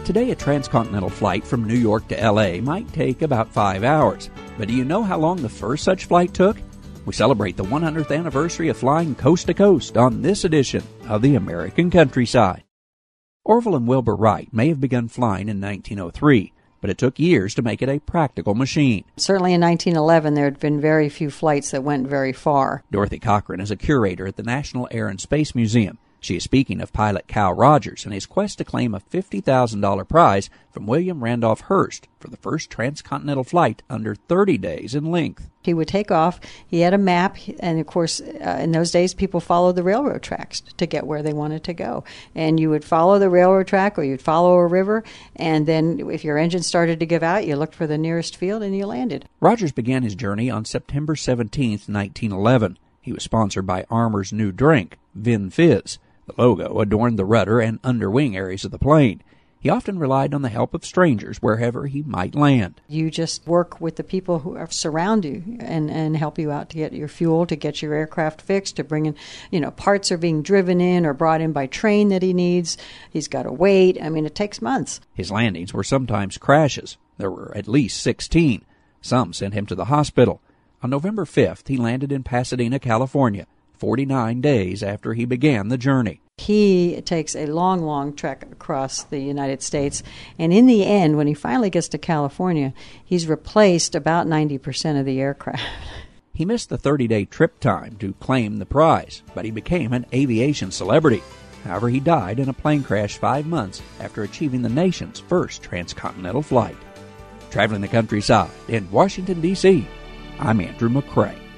Today, a transcontinental flight from New York to L.A. might take about 5 hours. But do you know how long the first such flight took? We celebrate the 100th anniversary of flying coast to coast on this edition of the American Countryside. Orville and Wilbur Wright may have begun flying in 1903, but it took years to make it a practical machine. Certainly in 1911, there had been very few flights that went very far. Dorothy Cochran is a curator at the National Air and Space Museum. She is speaking of pilot Cal Rogers and his quest to claim a $50,000 prize from William Randolph Hearst for the first transcontinental flight under 30 days in length. He would take off. He had a map, and of course, in those days, people followed the railroad tracks to get where they wanted to go. And you would follow the railroad track, or you'd follow a river, and then if your engine started to give out, you looked for the nearest field and you landed. Rogers began his journey on September 17, 1911. He was sponsored by Armour's new drink, Vin Fizz. The logo adorned the rudder and underwing areas of the plane. He often relied on the help of strangers wherever he might land. You just work with the people who surround you and help you out to get your fuel, to get your aircraft fixed, to bring in, parts are being driven in or brought in by train that he needs. He's got to wait. It takes months. His landings were sometimes crashes. There were at least 16. Some sent him to the hospital. On November 5th, he landed in Pasadena, California, 49 days after he began the journey. He takes a long, long trek across the United States, and in the end, when he finally gets to California, he's replaced about 90% of the aircraft. He missed the 30-day trip time to claim the prize, but he became an aviation celebrity. However, he died in a plane crash 5 months after achieving the nation's first transcontinental flight. Traveling the countryside in Washington, D.C., I'm Andrew McCrae.